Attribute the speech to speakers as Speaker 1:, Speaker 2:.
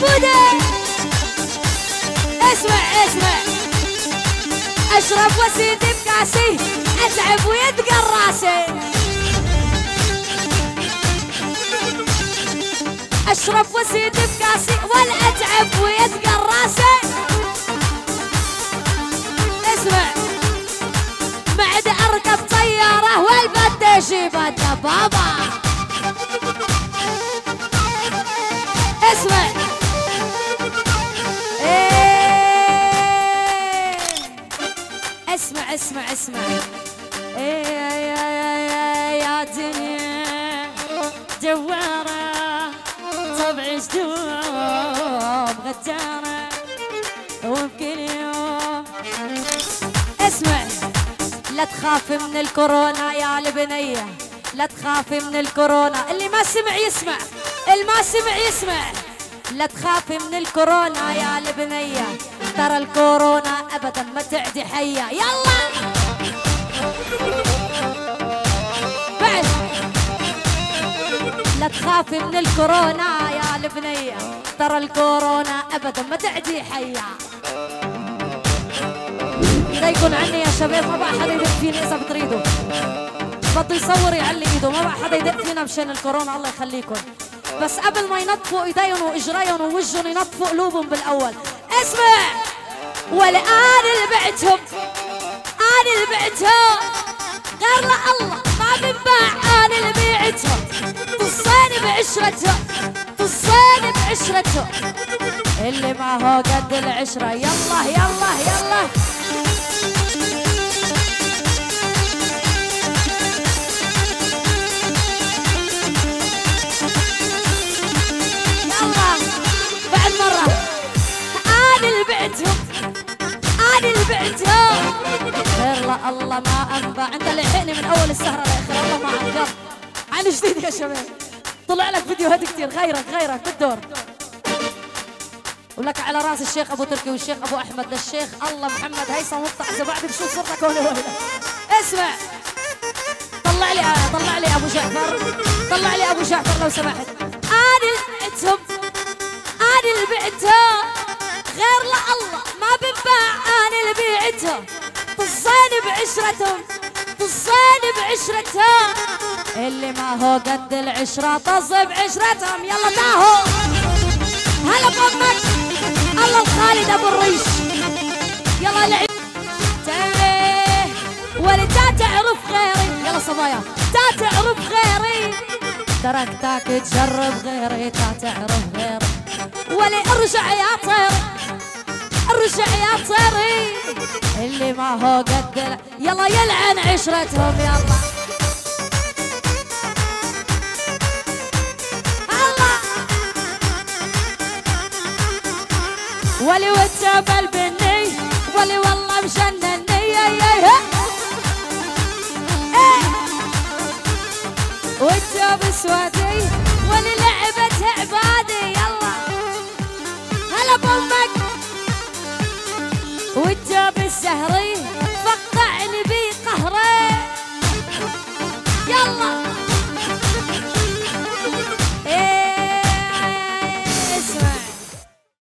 Speaker 1: عبودة اسمع اسمع اشرب وسيدي بكاسي اتعب ويتقل راسي اشرب وسيدي بكاسي ولا اتعب ويتقل راسي اسمع بعد اركب طياره والبديش يبدا بابا اسمع اسمع اسمع اسمع يا دنيا دوارة طبعش دوم غدارة وبكل يوم اسمع لا تخافي من الكورونا يا البنية لا تخافي من الكورونا اللي ما سمع يسمع اللي ما سمع يسمع لا تخافي من الكورونا يا البنية ترى الكورونا ابدا ما تعدي حية يلا بعد لا تخافي من الكورونا يا البنية ترى الكورونا ابدا ما تعدي حية لا يكون عني يا شباب ما بقى حدا يدق فيني اذا بتريدوا بده يصور يعلي ايده ما بقى حدا يدق فينا مشان الكورونا الله يخليكم بس قبل ما ينطفوا ايديهم واجريهم ووجههم ينطفوا قلوبهم بالاول اسمع ولا انا اللي بعتهم انا اللي بعتهم غير لا الله ما بنباع انا اللي بيعتهم تصيني بعشرتهم تصيني بعشرتهم اللي ما هو قد العشرة يلا يلا يلا غير لا الله ما انبع انت اللي لحقني من اول السهره لاخر الله ما انبع عن جديد يا شباب طلع لك فيديوهات كثير غيرك بالدور ولك على راس الشيخ ابو تركي والشيخ ابو احمد للشيخ الله محمد هيثم مقطع اذا بعد بشوف صورتك هون وين اسمع طلع لي ابو جعفر طلع لي ابو جعفر لو سمحت انا اللي بعتهم انا اللي بعتهم غير لا الله ما بنباع انا اللي بيعتهم تصيني بعشرتهم تصيني بعشرتهم اللي ما هو قد العشرة طز بعشرتهم يلا تاهو هلا بامك الله الخالد ابو الريش يلا لعب ولا تعرف غيري يلا صبايا تعرف غيري تركتك تجرب غيري تعرف غيري ولا ارجع يا طير ارجع يا طيري اللي ما هو قد يلا يلعن عشرتهم يلا الله ولي والجبل بني ولي والله مجنني والجب سوادي ولي لعبة عبادي يلا هلا بامك والجب السهري